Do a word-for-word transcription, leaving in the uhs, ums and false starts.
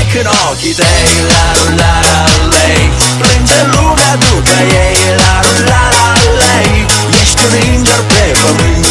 în ochii tăi. La la la lei, plânge lumea după ei. La la la lei, ești un înger pe pământ.